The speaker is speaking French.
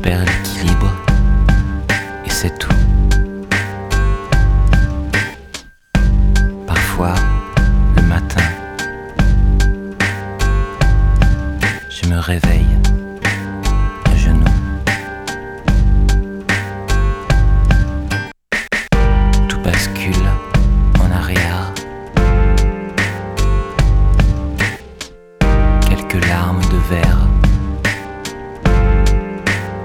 perds l'équilibre et c'est tout. Parfois, le matin, je me réveille à genoux. Tout bascule en arrière. Quelques larmes de verre